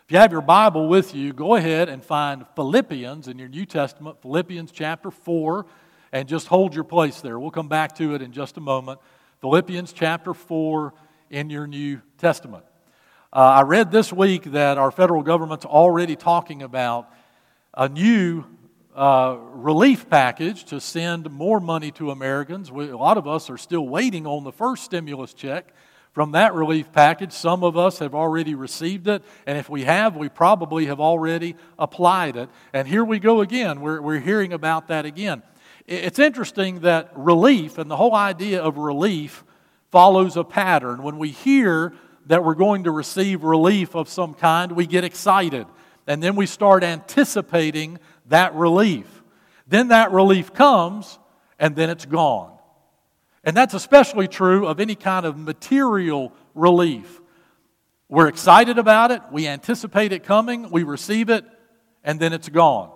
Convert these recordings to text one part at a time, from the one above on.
If you have your Bible with you, go ahead and find Philippians in your New Testament, Philippians chapter 4, and just hold your place there. We'll come back to it in just a moment. Philippians chapter 4 in your New Testament. I read this week that our federal government's already talking about a new relief package to send more money to Americans. A lot of us are still waiting on the first stimulus check from that relief package. Some of us have already received it, and if we have, we probably have already applied it. And here we go again. We're hearing about that again. It's interesting that relief and the whole idea of relief follows a pattern. When we hear that we're going to receive relief of some kind, we get excited, and then we start anticipating that relief. Then that relief comes, and then it's gone. And that's especially true of any kind of material relief. We're excited about it, we anticipate it coming, we receive it, and then it's gone.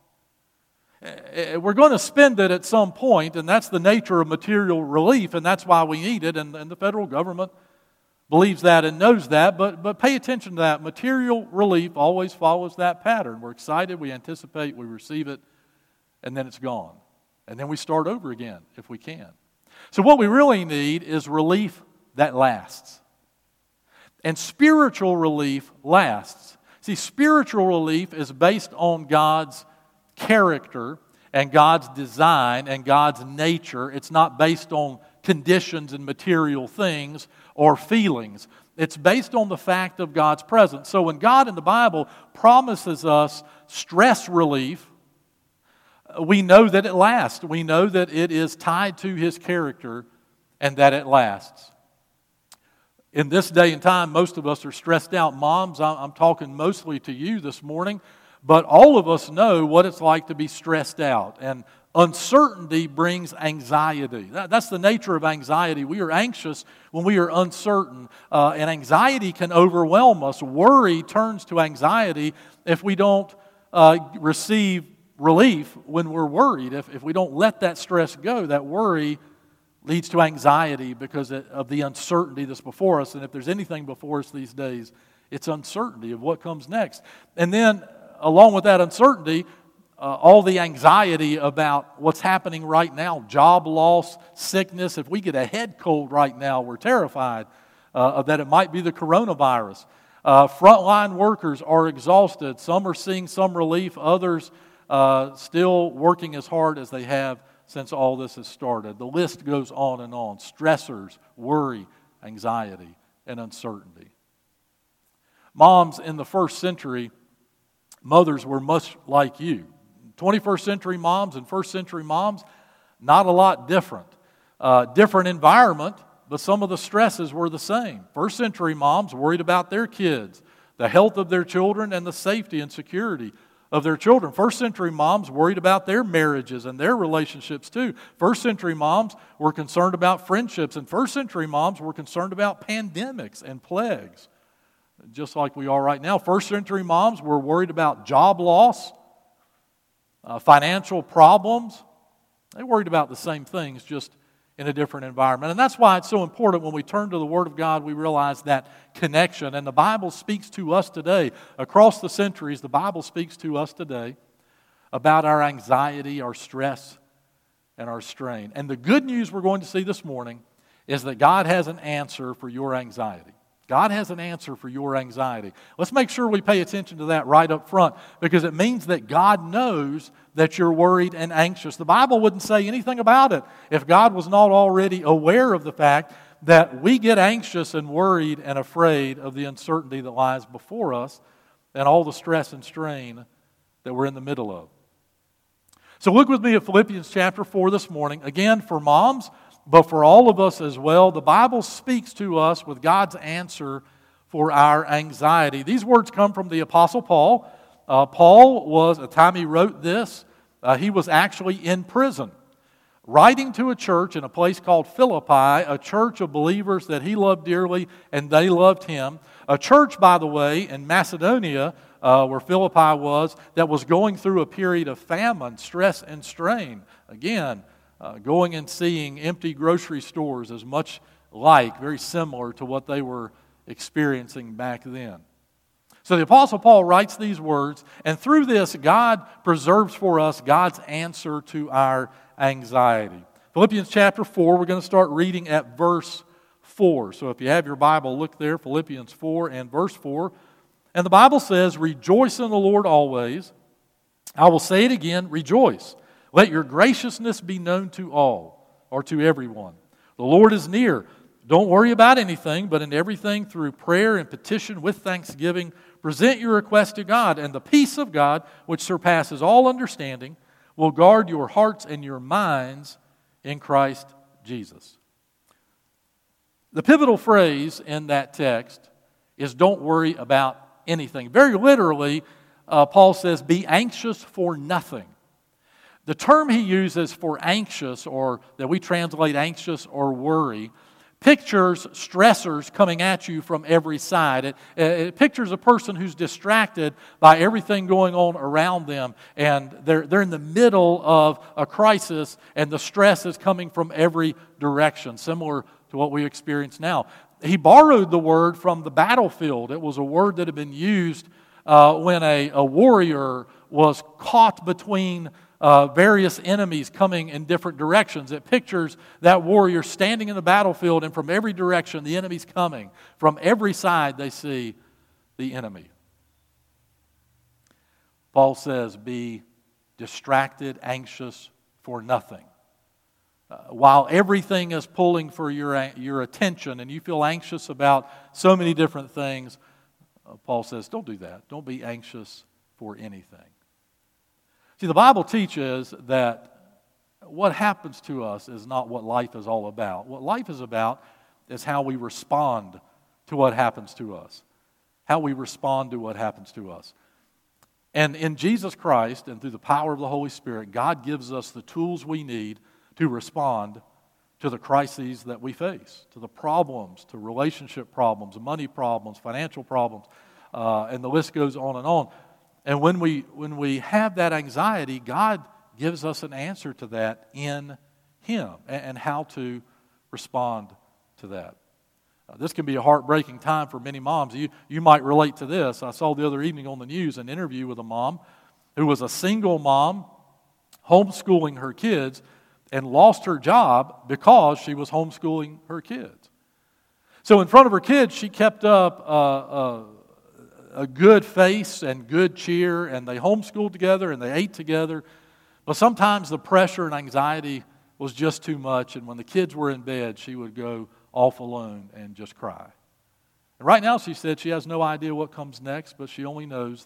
We're going to spend it at some point, and that's the nature of material relief, and that's why we need it, and the federal government believes that and knows that, but pay attention to that. Material relief always follows that pattern. We're excited, we anticipate, we receive it, and then it's gone. And then we start over again if we can. So what we really need is relief that lasts. And spiritual relief lasts. See, spiritual relief is based on God's character and God's design and God's nature. It's not based on conditions and material things or feelings. It's based on the fact of God's presence. So when God in the Bible promises us stress relief, we know that it lasts. We know that it is tied to His character and that it lasts. In this day and time, most of us are stressed out. Moms, I'm talking mostly to you this morning, but all of us know what it's like to be stressed out. And uncertainty brings anxiety. That's the nature of anxiety. We are anxious when we are uncertain, and anxiety can overwhelm us. Worry turns to anxiety if we don't receive relief when we're worried. If we don't let that stress go, that worry leads to anxiety because of the uncertainty that's before us. And if there's anything before us these days, it's uncertainty of what comes next. And then, along with that uncertainty, all the anxiety about what's happening right now, job loss, sickness. If we get a head cold right now, we're terrified that it might be the coronavirus. Frontline workers are exhausted. Some are seeing some relief, others still working as hard as they have since all this has started. The list goes on and on. Stressors, worry, anxiety, and uncertainty. Moms in the first century, mothers were much like you. 21st century moms and first century moms, not a lot different. Different environment, but some of the stresses were the same. First century moms worried about their kids, the health of their children, and the safety and security of their children. First century moms worried about their marriages and their relationships too. First century moms were concerned about friendships, and first century moms were concerned about pandemics and plagues, just like we are right now. First century moms were worried about job loss, financial problems. They worried about the same things, just in a different environment. And that's why it's so important when we turn to the Word of God, we realize that connection. And the Bible speaks to us today. Across the centuries, the Bible speaks to us today about our anxiety, our stress, and our strain. And the good news we're going to see this morning is that God has an answer for your anxiety. God has an answer for your anxiety. Let's make sure we pay attention to that right up front, because it means that God knows that you're worried and anxious. The Bible wouldn't say anything about it if God was not already aware of the fact that we get anxious and worried and afraid of the uncertainty that lies before us and all the stress and strain that we're in the middle of. So look with me at Philippians chapter 4 this morning. Again, for moms, but for all of us as well, the Bible speaks to us with God's answer for our anxiety. These words come from the Apostle Paul. Paul was, at the time he wrote this, he was actually in prison, writing to a church in a place called Philippi, a church of believers that he loved dearly and they loved him. A church, by the way, in Macedonia, where Philippi was, that was going through a period of famine, stress, and strain. Again, going and seeing empty grocery stores is much like, very similar to what they were experiencing back then. So the Apostle Paul writes these words, and through this, God preserves for us God's answer to our anxiety. Philippians chapter 4, we're going to start reading at verse 4. So if you have your Bible, look there, Philippians 4 and verse 4. And the Bible says, "Rejoice in the Lord always. I will say it again, rejoice. Let your graciousness be known to all," or to everyone. "The Lord is near. Don't worry about anything, but in everything through prayer and petition with thanksgiving, present your request to God, and the peace of God, which surpasses all understanding, will guard your hearts and your minds in Christ Jesus." The pivotal phrase in that text is "don't worry about anything." Very literally, Paul says, "Be anxious for nothing." The term he uses for anxious, or that we translate anxious or worry, pictures stressors coming at you from every side. It pictures a person who's distracted by everything going on around them, and they're in the middle of a crisis, and the stress is coming from every direction, similar to what we experience now. He borrowed the word from the battlefield. It was a word that had been used when a warrior was caught between various enemies coming in different directions. It pictures that warrior standing in the battlefield, and from every direction the enemy's coming. From every side they see the enemy. Paul says, be distracted, anxious for nothing. While everything is pulling for your attention and you feel anxious about so many different things, Paul says, don't do that. Don't be anxious for anything. See, the Bible teaches that what happens to us is not what life is all about. What life is about is how we respond to what happens to us. How we respond to what happens to us. And in Jesus Christ and through the power of the Holy Spirit, God gives us the tools we need to respond to the crises that we face, to the problems, to relationship problems, money problems, financial problems, and the list goes on and on. And when we have that anxiety, God gives us an answer to that in Him and how to respond to that. This can be a heartbreaking time for many moms. You might relate to this. I saw the other evening on the news an interview with a mom who was a single mom homeschooling her kids and lost her job because she was homeschooling her kids. So in front of her kids, she kept up a good face and good cheer, and they homeschooled together and they ate together. But sometimes the pressure and anxiety was just too much, and when the kids were in bed, she would go off alone and just cry. And right now, she said she has no idea what comes next, but she only knows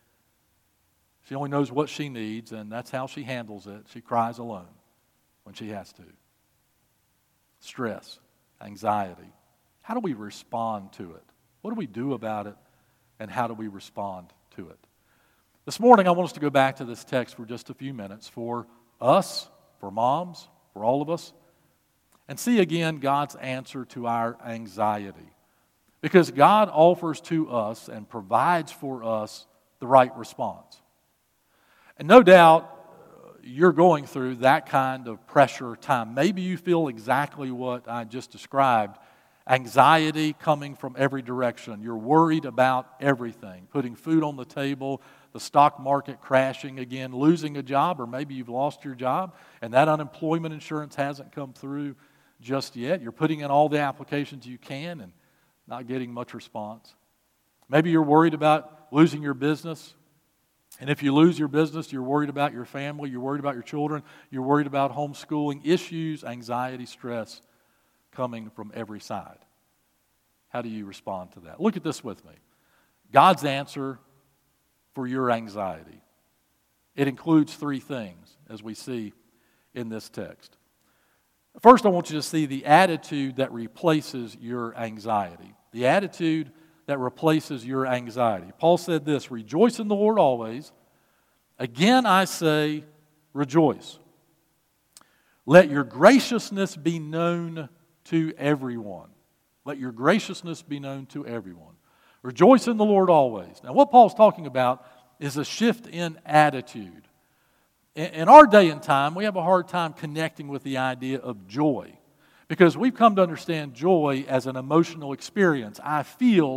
what she needs, and that's how she handles it. She cries alone when she has to. Stress, anxiety. How do we respond to it? What do we do about it, and how do we respond to it? This morning, I want us to go back to this text for just a few minutes for us, for moms, for all of us, and see again God's answer to our anxiety. Because God offers to us and provides for us the right response. And no doubt you're going through that kind of pressure time. Maybe you feel exactly what I just described. Anxiety coming from every direction. You're worried about everything. Putting food on the table, the stock market crashing again, losing a job, or maybe you've lost your job and that unemployment insurance hasn't come through just yet. You're putting in all the applications you can and not getting much response. Maybe you're worried about losing your business. And if you lose your business, you're worried about your family, you're worried about your children, you're worried about homeschooling, issues, anxiety, stress coming from every side. How do you respond to that? Look at this with me. God's answer for your anxiety. It includes three things, as we see in this text. First, I want you to see the attitude that replaces your anxiety. The attitude that replaces your anxiety. Paul said this, rejoice in the Lord always. Again I say, rejoice. Let your graciousness be known to everyone. Let your graciousness be known to everyone. Rejoice in the Lord always. Now what Paul's talking about is a shift in attitude. In our day and time, we have a hard time connecting with the idea of joy because we've come to understand joy as an emotional experience. I feel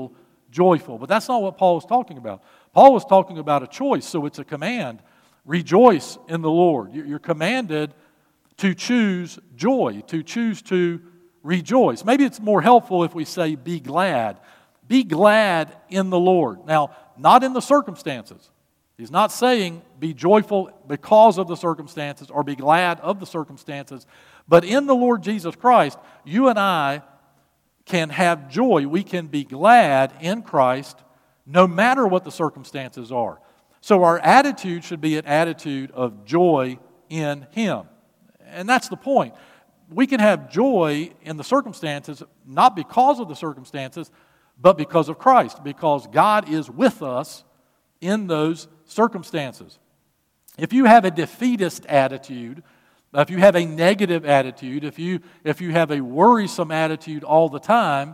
joyful. But that's not what Paul was talking about. Paul was talking about a choice, so it's a command. Rejoice in the Lord. You're commanded to choose joy, to choose to rejoice. Maybe it's more helpful if we say be glad. Be glad in the Lord. Now, not in the circumstances. He's not saying be joyful because of the circumstances or be glad of the circumstances. But in the Lord Jesus Christ, you and I can have joy. We can be glad in Christ no matter what the circumstances are. So our attitude should be an attitude of joy in Him. And that's the point. We can have joy in the circumstances, not because of the circumstances, but because of Christ, because God is with us in those circumstances. If you have a defeatist attitude, if you have a negative attitude, if you have a worrisome attitude all the time,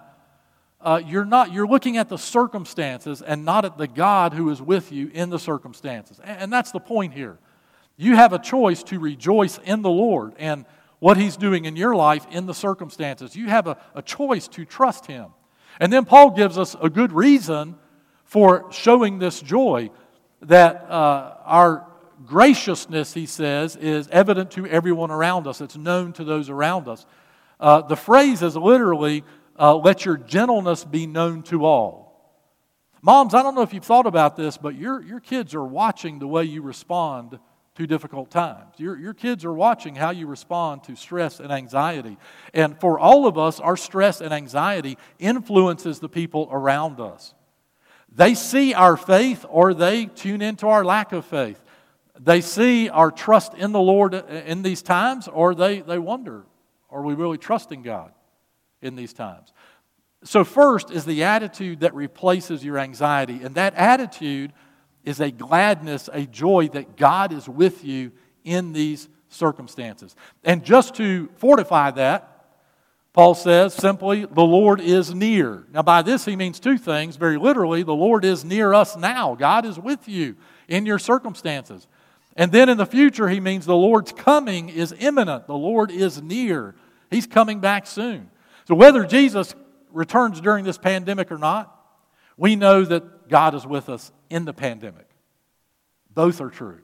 you're looking at the circumstances and not at the God who is with you in the circumstances. And that's the point here. You have a choice to rejoice in the Lord and what He's doing in your life in the circumstances. You have a choice to trust Him. And then Paul gives us a good reason for showing this joy, that our graciousness, he says, is evident to everyone around us. It's known to those around us. The phrase is literally, let your gentleness be known to all. Moms, I don't know if you've thought about this, but your kids are watching the way you respond to difficult times. Your kids are watching how you respond to stress and anxiety. And for all of us, our stress and anxiety influences the people around us. They see our faith or they tune into our lack of faith. They see our trust in the Lord in these times, or they wonder, are we really trusting God in these times? So first is the attitude that replaces your anxiety. And that attitude is a gladness, a joy that God is with you in these circumstances. And just to fortify that, Paul says simply, the Lord is near. Now by this he means two things. Very literally, the Lord is near us now. God is with you in your circumstances. And then in the future he means the Lord's coming is imminent. The Lord is near. He's coming back soon. So whether Jesus returns during this pandemic or not, we know that God is with us in the pandemic. Both are true.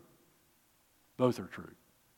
Both are true.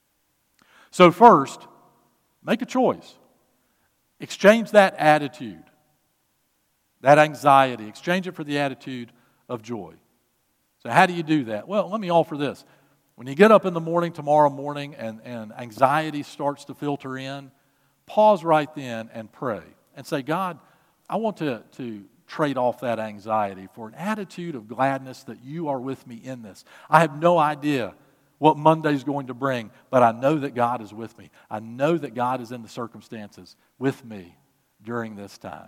So first, make a choice. Exchange that attitude, that anxiety. Exchange it for the attitude of joy. So how do you do that? Well, let me offer this. When you get up in the morning tomorrow morning and anxiety starts to filter in, pause right then and pray and say, God, I want to trade off that anxiety for an attitude of gladness that you are with me in this. I have no idea what Monday's going to bring, but I know that God is with me. I know that God is in the circumstances with me during this time.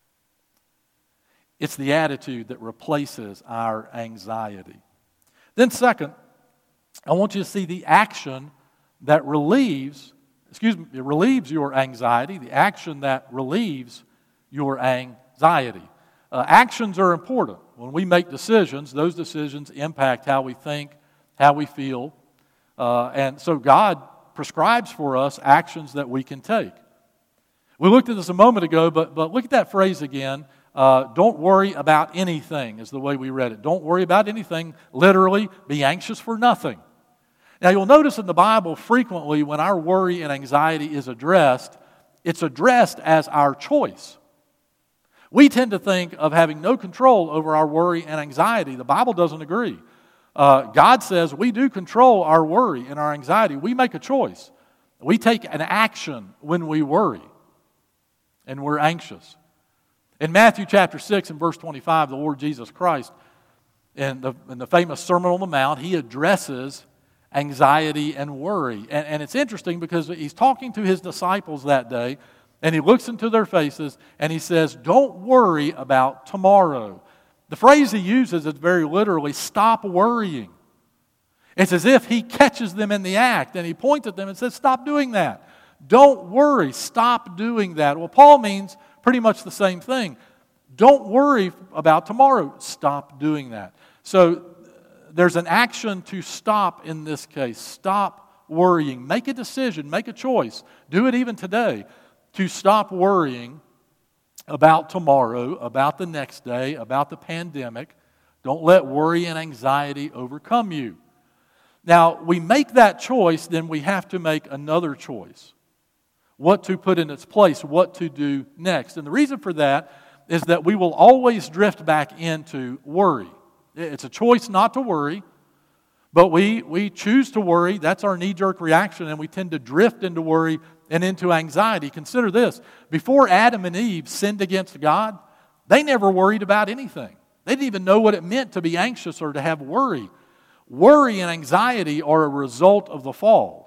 It's the attitude that replaces our anxiety. Then second, I want you to see the action that relieves your anxiety, the action that relieves your anxiety. Actions are important. When we make decisions, those decisions impact how we think, how we feel. And so God prescribes for us actions that we can take. We looked at this a moment ago, but look at that phrase again. Don't worry about anything is the way we read it. Don't worry about anything. Literally, be anxious for nothing. Now you'll notice in the Bible frequently when our worry and anxiety is addressed, it's addressed as our choice. We tend to think of having no control over our worry and anxiety. The Bible doesn't agree. God says we do control our worry and our anxiety. We make a choice. We take an action when we worry and we're anxious. In Matthew chapter 6 and verse 25, the Lord Jesus Christ, in the famous Sermon on the Mount, He addresses anxiety and worry. And it's interesting because He's talking to His disciples that day, and He looks into their faces and He says, don't worry about tomorrow. The phrase He uses is very literally, stop worrying. It's as if He catches them in the act and He points at them and says, stop doing that. Don't worry, stop doing that. Well, Paul means pretty much the same thing. Don't worry about tomorrow. Stop doing that. So there's an action to stop in this case. Stop worrying. Make a decision. Make a choice. Do it even today to stop worrying about tomorrow, about the next day, about the pandemic. Don't let worry and anxiety overcome you. Now, we make that choice, then we have to make another choice. What to put in its place, what to do next. And the reason for that is that we will always drift back into worry. It's a choice not to worry, but we choose to worry. That's our knee-jerk reaction, and we tend to drift into worry and into anxiety. Consider this. Before Adam and Eve sinned against God, they never worried about anything. They didn't even know what it meant to be anxious or to have worry. Worry and anxiety are a result of the fall.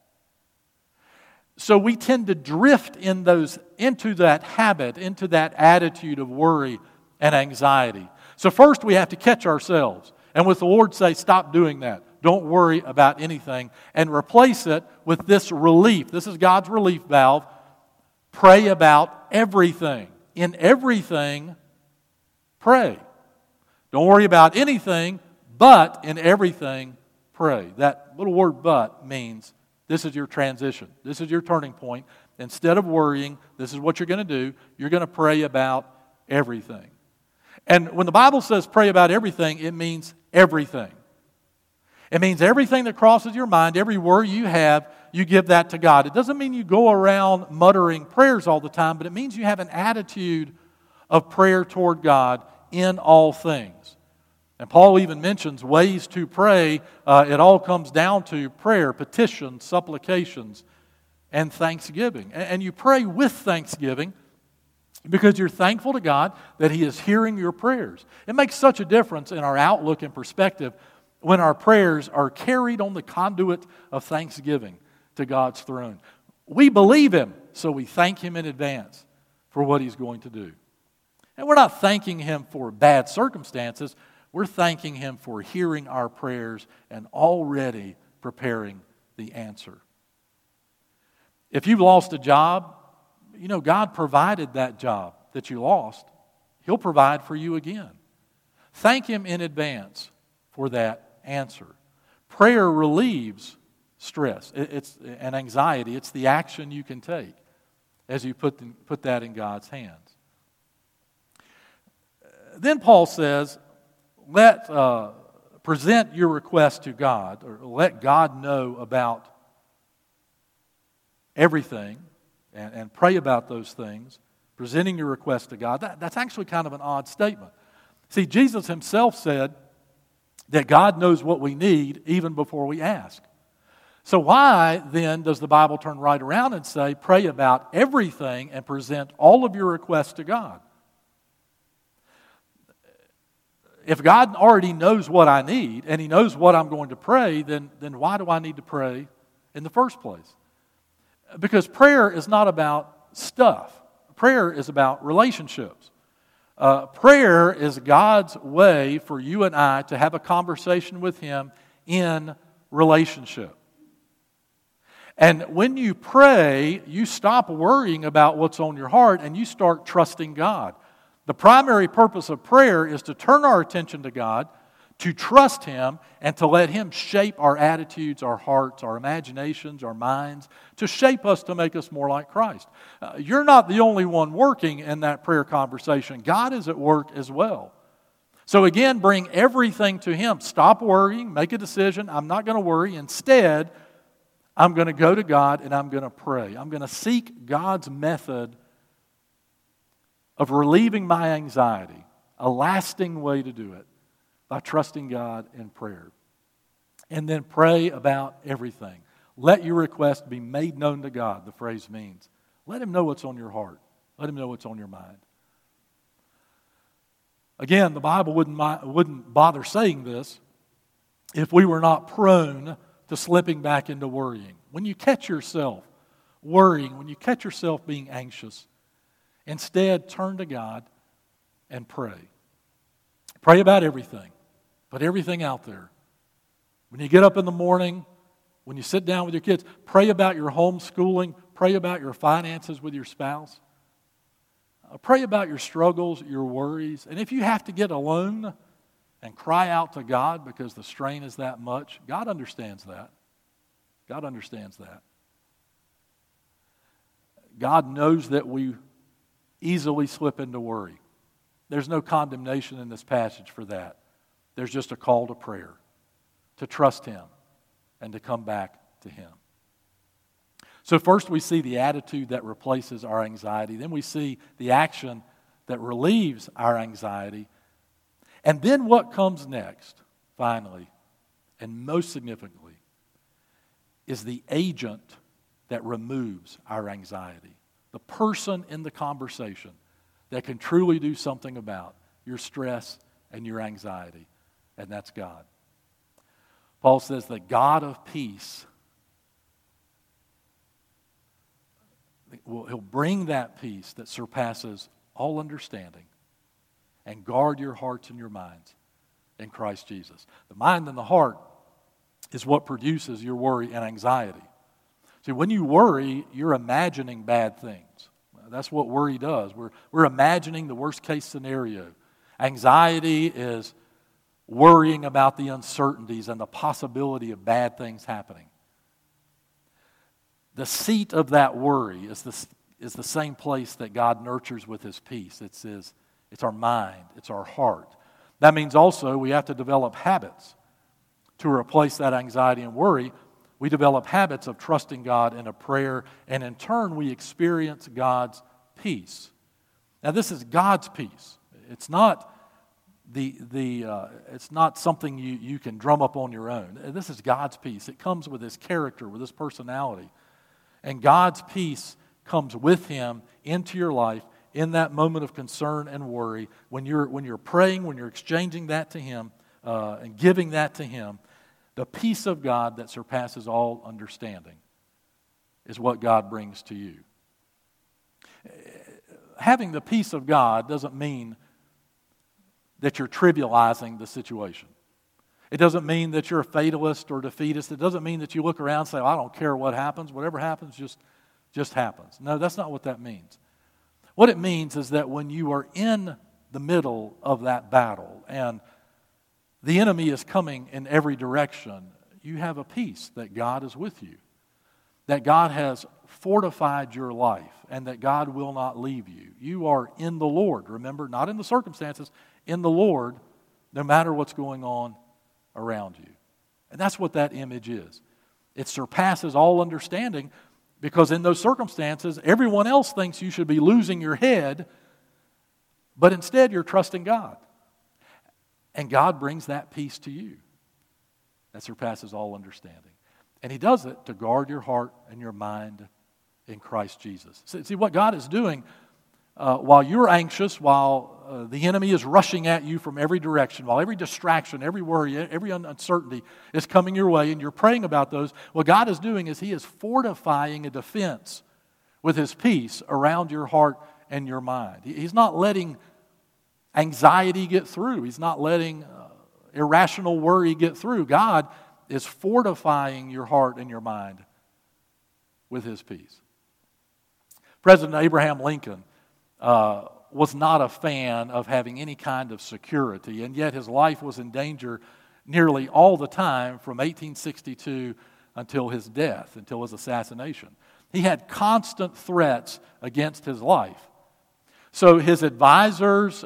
So we tend to drift into that habit, into that attitude of worry and anxiety. So first we have to catch ourselves. And with the Lord say, stop doing that. Don't worry about anything. And replace it with this relief. This is God's relief valve. Pray about everything. In everything, pray. Don't worry about anything, but in everything, pray. That little word but means this is your transition. This is your turning point. Instead of worrying, this is what you're going to do. You're going to pray about everything. And when the Bible says pray about everything, it means everything. It means everything that crosses your mind, every worry you have, you give that to God. It doesn't mean you go around muttering prayers all the time, but it means you have an attitude of prayer toward God in all things. And Paul even mentions ways to pray. It all comes down to prayer, petitions, supplications, and thanksgiving. And you pray with thanksgiving because you're thankful to God that He is hearing your prayers. It makes such a difference in our outlook and perspective when our prayers are carried on the conduit of thanksgiving to God's throne. We believe Him, so we thank Him in advance for what He's going to do. And we're not thanking Him for bad circumstances. We're thanking Him for hearing our prayers and already preparing the answer. If you've lost a job, you know God provided that job that you lost. He'll provide for you again. Thank Him in advance for that answer. Prayer relieves stress and anxiety. It's the action you can take as you put that in God's hands. Then Paul says, present your request to God, or let God know about everything, and pray about those things, presenting your request to God. That's actually kind of an odd statement. See, Jesus Himself said that God knows what we need even before we ask. So why then does the Bible turn right around and say, pray about everything and present all of your requests to God? If God already knows what I need and He knows what I'm going to pray, then why do I need to pray in the first place? Because prayer is not about stuff. Prayer is about relationships. Prayer is God's way for you and I to have a conversation with Him in relationship. And when you pray, you stop worrying about what's on your heart and you start trusting God. The primary purpose of prayer is to turn our attention to God, to trust Him, and to let Him shape our attitudes, our hearts, our imaginations, our minds, to shape us to make us more like Christ. You're not the only one working in that prayer conversation. God is at work as well. So again, bring everything to Him. Stop worrying. Make a decision. I'm not going to worry. Instead, I'm going to go to God and I'm going to pray. I'm going to seek God's method of relieving my anxiety, a lasting way to do it, by trusting God in prayer. And then pray about everything. Let your request be made known to God, the phrase means. Let Him know what's on your heart. Let Him know what's on your mind. Again, the Bible wouldn't bother saying this if we were not prone to slipping back into worrying. When you catch yourself worrying, when you catch yourself being anxious, instead turn to God and pray. Pray about everything. Put everything out there. When you get up in the morning, when you sit down with your kids, pray about your homeschooling. Pray about your finances with your spouse. Pray about your struggles, your worries. And if you have to get alone and cry out to God because the strain is that much, God understands that. God understands that. God knows that we easily slip into worry. There's no condemnation in this passage for that. There's just a call to prayer, to trust Him, and to come back to Him. So first we see the attitude that replaces our anxiety. Then we see the action that relieves our anxiety. And then what comes next, finally, and most significantly, is the agent that removes our anxiety. The person in the conversation that can truly do something about your stress and your anxiety, and that's God. Paul says the God of peace, He'll bring that peace that surpasses all understanding and guard your hearts and your minds in Christ Jesus. The mind and the heart is what produces your worry and anxiety. See, when you worry, you're imagining bad things. That's what worry does. We're imagining the worst case scenario. Anxiety is worrying about the uncertainties and the possibility of bad things happening. The seat of that worry is the same place that God nurtures with His peace. It's our mind. It's our heart. That means also we have to develop habits to replace that anxiety and worry. We develop habits of trusting God in a prayer, and in turn we experience God's peace. Now this is God's peace. It's not it's not something you can drum up on your own. This is God's peace. It comes with His character, with His personality. And God's peace comes with Him into your life in that moment of concern and worry. When you're praying, when you're exchanging that to Him and giving that to Him, the peace of God that surpasses all understanding is what God brings to you. Having the peace of God doesn't mean that you're trivializing the situation. It doesn't mean that you're a fatalist or defeatist. It doesn't mean that you look around and say, well, I don't care what happens. Whatever happens just happens. No, that's not what that means. What it means is that when you are in the middle of that battle and the enemy is coming in every direction, you have a peace that God is with you, that God has fortified your life, and that God will not leave you. You are in the Lord, remember, not in the circumstances, in the Lord, no matter what's going on around you. And that's what that image is. It surpasses all understanding, because in those circumstances, everyone else thinks you should be losing your head, but instead you're trusting God. And God brings that peace to you that surpasses all understanding. And He does it to guard your heart and your mind in Christ Jesus. See what God is doing while you're anxious, while the enemy is rushing at you from every direction, while every distraction, every worry, every uncertainty is coming your way, and you're praying about those, what God is doing is He is fortifying a defense with His peace around your heart and your mind. He's not letting anxiety get through. He's not letting irrational worry get through. God is fortifying your heart and your mind with His peace. President Abraham Lincoln was not a fan of having any kind of security, and yet his life was in danger nearly all the time from 1862 until his death, until his assassination. He had constant threats against his life. So his advisors,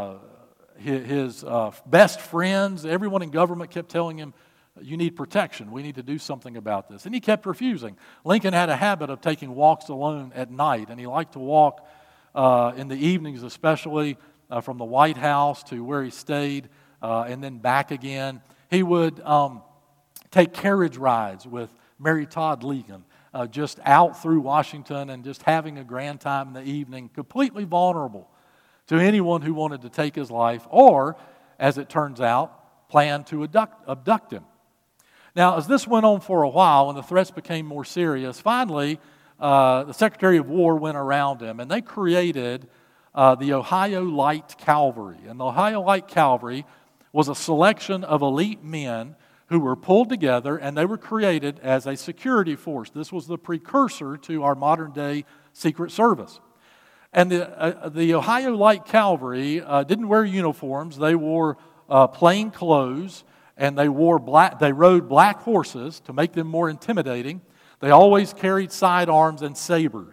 his best friends, everyone in government kept telling him, you need protection. We need to do something about this. And he kept refusing. Lincoln had a habit of taking walks alone at night, and he liked to walk in the evenings especially from the White House to where he stayed and then back again. He would take carriage rides with Mary Todd Lincoln, just out through Washington and just having a grand time in the evening, completely vulnerable to anyone who wanted to take his life or, as it turns out, planned to abduct him. Now, as this went on for a while and the threats became more serious, finally, the Secretary of War went around him, and they created the Ohio Light Cavalry. And the Ohio Light Cavalry was a selection of elite men who were pulled together, and they were created as a security force. This was the precursor to our modern-day Secret Service. And the Ohio Light Cavalry didn't wear uniforms. They wore plain clothes, and they rode black horses to make them more intimidating. They always carried sidearms and sabers.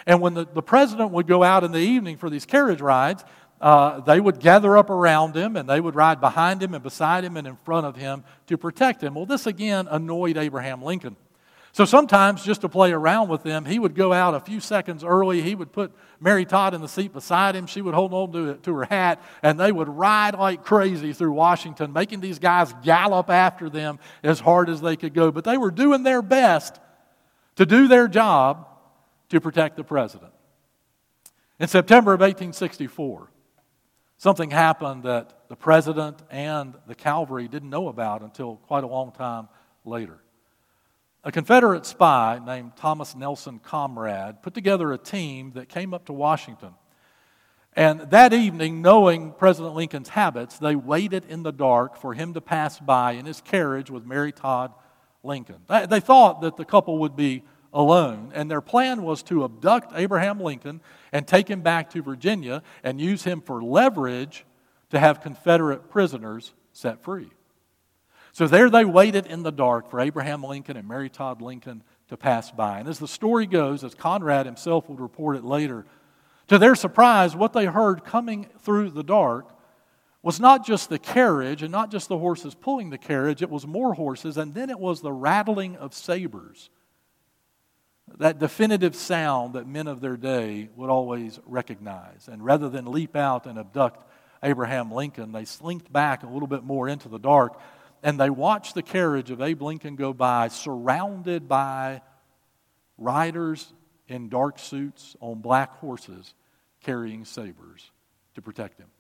And when the president would go out in the evening for these carriage rides, they would gather up around him, and they would ride behind him and beside him and in front of him to protect him. Well, this again annoyed Abraham Lincoln. So sometimes, just to play around with them, he would go out a few seconds early. He would put Mary Todd in the seat beside him. She would hold on to her hat, and they would ride like crazy through Washington, making these guys gallop after them as hard as they could go. But they were doing their best to do their job to protect the president. In September of 1864, something happened that the president and the cavalry didn't know about until quite a long time later. A Confederate spy named Thomas Nelson Comrade put together a team that came up to Washington. And that evening, knowing President Lincoln's habits, they waited in the dark for him to pass by in his carriage with Mary Todd Lincoln. They thought that the couple would be alone, and their plan was to abduct Abraham Lincoln and take him back to Virginia and use him for leverage to have Confederate prisoners set free. So there they waited in the dark for Abraham Lincoln and Mary Todd Lincoln to pass by. And as the story goes, as Conrad himself would report it later, to their surprise, what they heard coming through the dark was not just the carriage and not just the horses pulling the carriage, it was more horses, and then it was the rattling of sabers. That definitive sound that men of their day would always recognize. And rather than leap out and abduct Abraham Lincoln, they slinked back a little bit more into the dark, and they watched the carriage of Abe Lincoln go by, surrounded by riders in dark suits on black horses carrying sabers to protect him.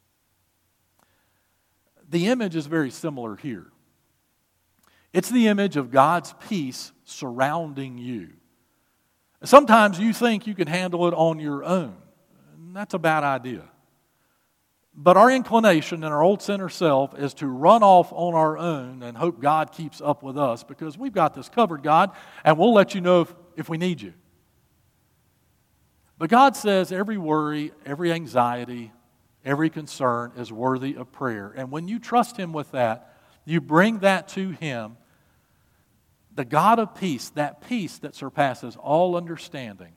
The image is very similar here. It's the image of God's peace surrounding you. Sometimes you think you can handle it on your own. And that's a bad idea. But our inclination in our old sinner self is to run off on our own and hope God keeps up with us because we've got this covered, God, and we'll let you know if we need you. But God says every worry, every anxiety, every concern is worthy of prayer. And when you trust Him with that, you bring that to Him, the God of peace that surpasses all understanding,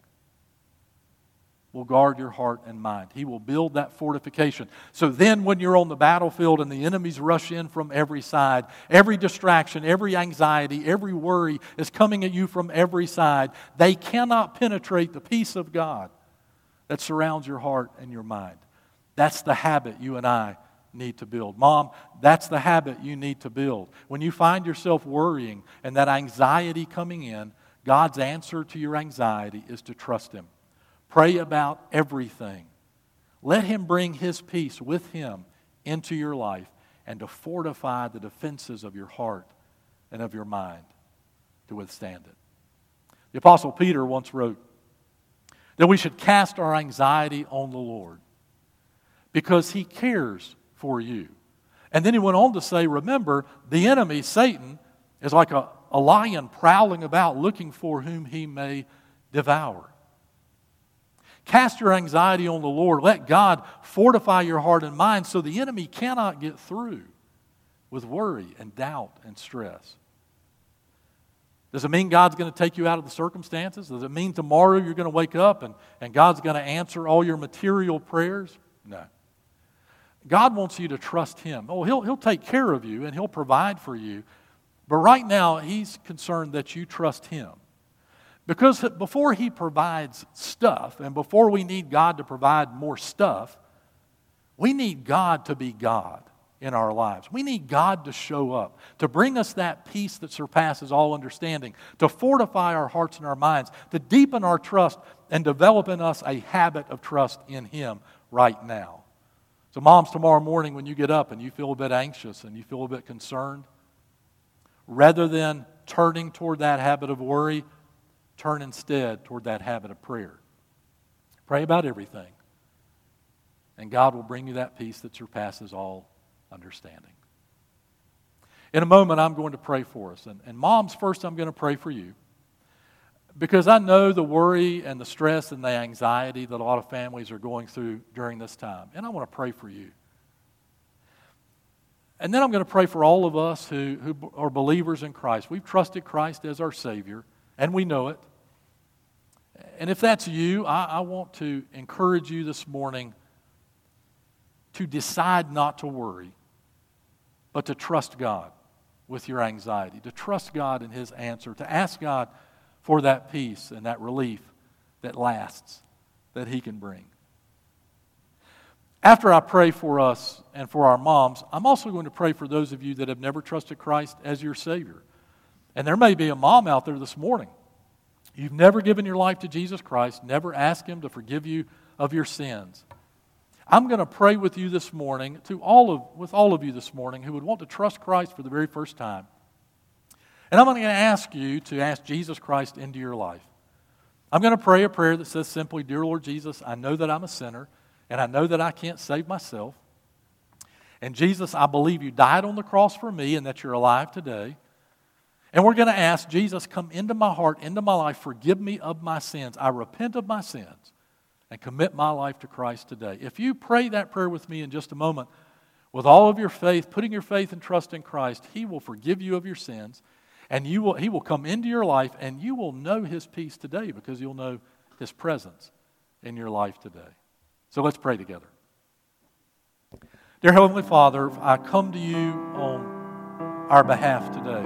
will guard your heart and mind. He will build that fortification. So then when you're on the battlefield and the enemies rush in from every side, every distraction, every anxiety, every worry is coming at you from every side, they cannot penetrate the peace of God that surrounds your heart and your mind. That's the habit you and I need to build. Mom, that's the habit you need to build. When you find yourself worrying and that anxiety coming in, God's answer to your anxiety is to trust Him. Pray about everything. Let Him bring His peace with Him into your life and to fortify the defenses of your heart and of your mind to withstand it. The Apostle Peter once wrote that we should cast our anxiety on the Lord because He cares for you. And then he went on to say, remember, the enemy, Satan, is like a lion prowling about looking for whom he may devour. Cast your anxiety on the Lord. Let God fortify your heart and mind so the enemy cannot get through with worry and doubt and stress. Does it mean God's going to take you out of the circumstances? Does it mean tomorrow you're going to wake up and God's going to answer all your material prayers? No. God wants you to trust Him. Oh, He'll take care of you and He'll provide for you. But right now, He's concerned that you trust Him. Because before He provides stuff, and before we need God to provide more stuff, we need God to be God in our lives. We need God to show up, to bring us that peace that surpasses all understanding, to fortify our hearts and our minds, to deepen our trust and develop in us a habit of trust in Him right now. So moms, tomorrow morning when you get up and you feel a bit anxious and you feel a bit concerned, rather than turning toward that habit of worry, turn instead toward that habit of prayer. Pray about everything, and God will bring you that peace that surpasses all understanding. In a moment, I'm going to pray for us. And moms, first I'm going to pray for you, because I know the worry and the stress and the anxiety that a lot of families are going through during this time. And I want to pray for you. And then I'm going to pray for all of us who are believers in Christ. We've trusted Christ as our Savior, and we know it. And if that's you, I want to encourage you this morning to decide not to worry, but to trust God with your anxiety, to trust God in His answer, to ask God for that peace and that relief that lasts, that He can bring. After I pray for us and for our moms, I'm also going to pray for those of you that have never trusted Christ as your Savior. And there may be a mom out there this morning. You've never given your life to Jesus Christ, never asked Him to forgive you of your sins. I'm going to pray with you this morning, with all of you this morning who would want to trust Christ for the very first time. And I'm going to ask you to ask Jesus Christ into your life. I'm going to pray a prayer that says simply, Dear Lord Jesus, I know that I'm a sinner, and I know that I can't save myself. And Jesus, I believe you died on the cross for me and that you're alive today. And we're going to ask, Jesus, come into my heart, into my life, forgive me of my sins. I repent of my sins and commit my life to Christ today. If you pray that prayer with me in just a moment, with all of your faith, putting your faith and trust in Christ, He will forgive you of your sins, and He will come into your life, and you will know His peace today because you'll know His presence in your life today. So let's pray together. Dear Heavenly Father, I come to you on our behalf today,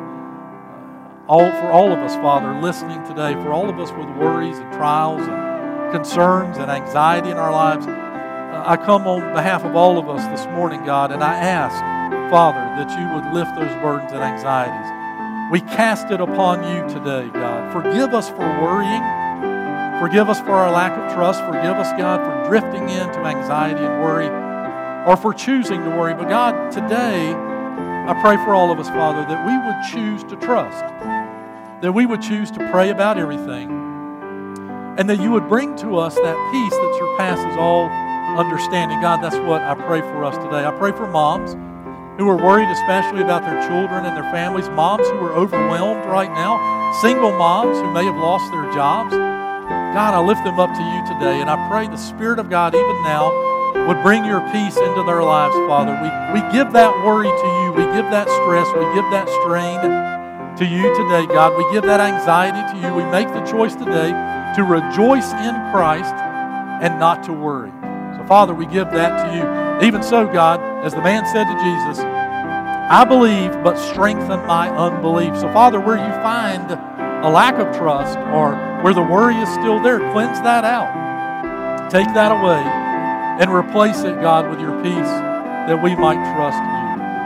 for all of us, Father, listening today, for all of us with worries and trials and concerns and anxiety in our lives. I come on behalf of all of us this morning, God, and I ask, Father, that you would lift those burdens and anxieties. We cast it upon you today, God. Forgive us for worrying. Forgive us for our lack of trust. Forgive us, God, for drifting into anxiety and worry, or for choosing to worry. But God, today, I pray for all of us, Father, that we would choose to trust, that we would choose to pray about everything, and that you would bring to us that peace that surpasses all understanding. God, that's what I pray for us today. I pray for moms who are worried especially about their children and their families, moms who are overwhelmed right now, single moms who may have lost their jobs. God, I lift them up to you today, and I pray the Spirit of God even now would bring your peace into their lives, Father. We give that worry to you. We give that stress. We give that strain to you today, God. We give that anxiety to you. We make the choice today to rejoice in Christ and not to worry. So, Father, we give that to you. Even so, God, as the man said to Jesus, I believe, but strengthen my unbelief. So, Father, where you find a lack of trust or where the worry is still there, cleanse that out. Take that away and replace it, God, with your peace that we might trust you.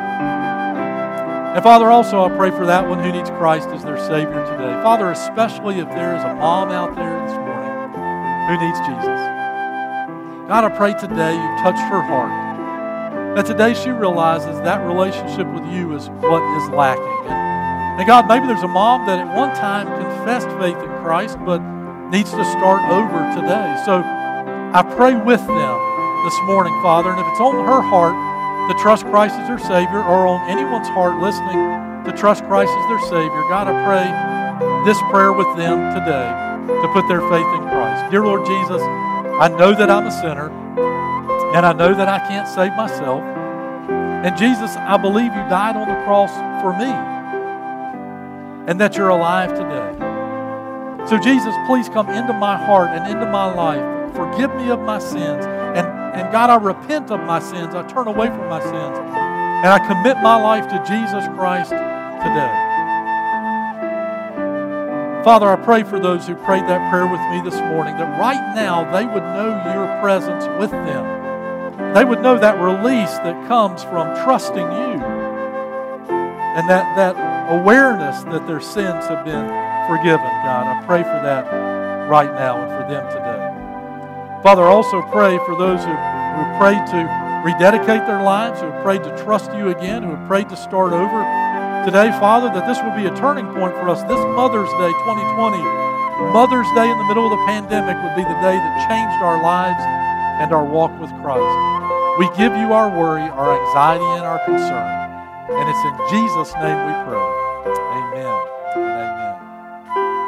And Father, also I pray for that one who needs Christ as their Savior today. Father, especially if there is a mom out there this morning who needs Jesus. God, I pray today you've touched her heart. That today she realizes that relationship with you is what is lacking. And God, maybe there's a mom that at one time confessed faith in Christ but needs to start over today. So I pray with them this morning, Father, and if it's on her heart to trust Christ as their Savior, or on anyone's heart listening to trust Christ as their Savior, God, I pray this prayer with them today to put their faith in Christ. Dear Lord Jesus, I know that I'm a sinner, and I know that I can't save myself. And Jesus, I believe you died on the cross for me, and that you're alive today. So Jesus, please come into my heart and into my life. Forgive me of my sins. And God, I repent of my sins. I turn away from my sins. And I commit my life to Jesus Christ today. Father, I pray for those who prayed that prayer with me this morning, that right now they would know your presence with them. They would know that release that comes from trusting you. And that awareness that their sins have been forgiven, God. I pray for that right now and for them today. Father, I also pray for those who prayed to rededicate their lives, who have prayed to trust you again, who have prayed to start over today, Father, that this would be a turning point for us. This Mother's Day 2020, Mother's Day in the middle of the pandemic, would be the day that changed our lives and our walk with Christ. We give you our worry, our anxiety, and our concern. And it's in Jesus' name we pray. Amen.